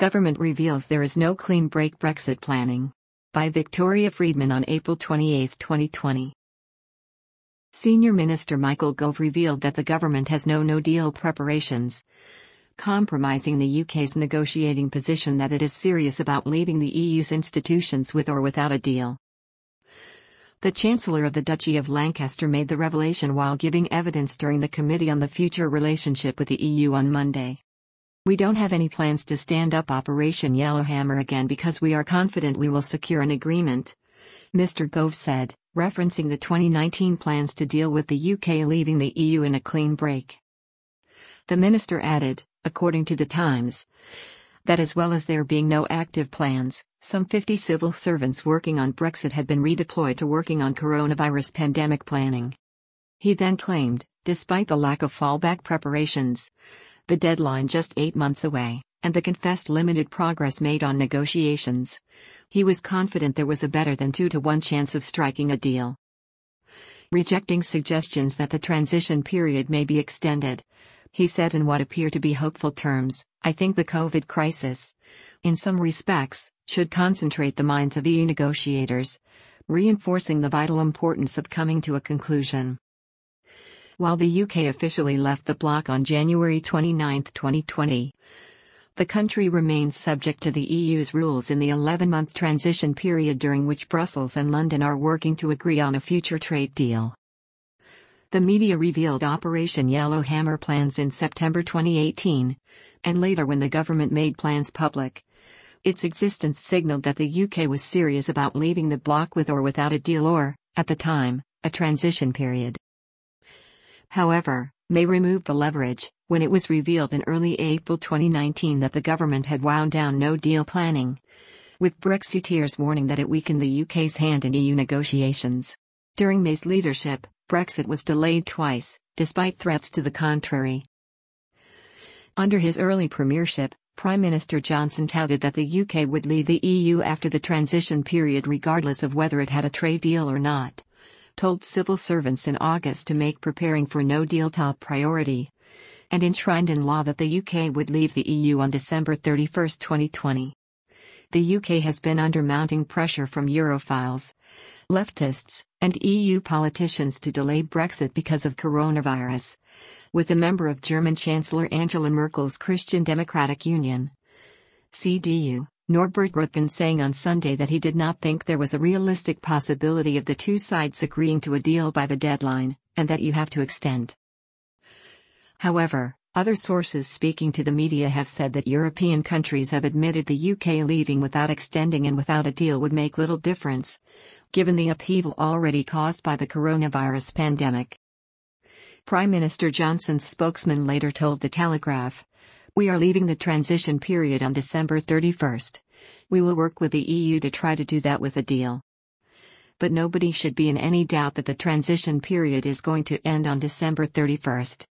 Government reveals there is no clean break Brexit planning. By Victoria Friedman on April 28, 2020. Senior Minister Michael Gove revealed that the government has no no-deal preparations, compromising the UK's negotiating position that it is serious about leaving the EU's institutions with or without a deal. The Chancellor of the Duchy of Lancaster made the revelation while giving evidence during the Committee on the Future Relationship with the EU on Monday. "We don't have any plans to stand up Operation Yellowhammer again because we are confident we will secure an agreement," Mr. Gove said, referencing the 2019 plans to deal with the UK leaving the EU in a clean break. The minister added, according to The Times, that as well as there being no active plans, some 50 civil servants working on Brexit had been redeployed to working on coronavirus pandemic planning. He then claimed, despite the lack of fallback preparations, the deadline just 8 months away, and the confessed limited progress made on negotiations, he was confident there was a better than 2-to-1 chance of striking a deal. Rejecting suggestions that the transition period may be extended, he said in what appear to be hopeful terms, "I think the COVID crisis, in some respects, should concentrate the minds of EU negotiators, reinforcing the vital importance of coming to a conclusion." While the UK officially left the bloc on January 29, 2020, the country remains subject to the EU's rules in the 11-month transition period during which Brussels and London are working to agree on a future trade deal. The media revealed Operation Yellowhammer plans in September 2018, and later when the government made plans public, its existence signaled that the UK was serious about leaving the bloc with or without a deal or, at the time, a transition period. However, May removed the leverage when it was revealed in early April 2019 that the government had wound down no-deal planning, with Brexiteers warning that it weakened the UK's hand in EU negotiations. During May's leadership, Brexit was delayed twice, despite threats to the contrary. Under his early premiership, Prime Minister Johnson touted that the UK would leave the EU after the transition period regardless of whether it had a trade deal or not, told civil servants in August to make preparing for no deal top priority, and enshrined in law that the UK would leave the EU on December 31, 2020. The UK has been under mounting pressure from Europhiles, leftists, and EU politicians to delay Brexit because of coronavirus, with a member of German Chancellor Angela Merkel's Christian Democratic Union, CDU, Norbert Röttgen saying on Sunday that he did not think there was a realistic possibility of the two sides agreeing to a deal by the deadline, and that you have to extend. However, other sources speaking to the media have said that European countries have admitted the UK leaving without extending and without a deal would make little difference, given the upheaval already caused by the coronavirus pandemic. Prime Minister Johnson's spokesman later told The Telegraph, "We are leaving the transition period on December 31. We will work with the EU to try to do that with a deal. But nobody should be in any doubt that the transition period is going to end on December 31.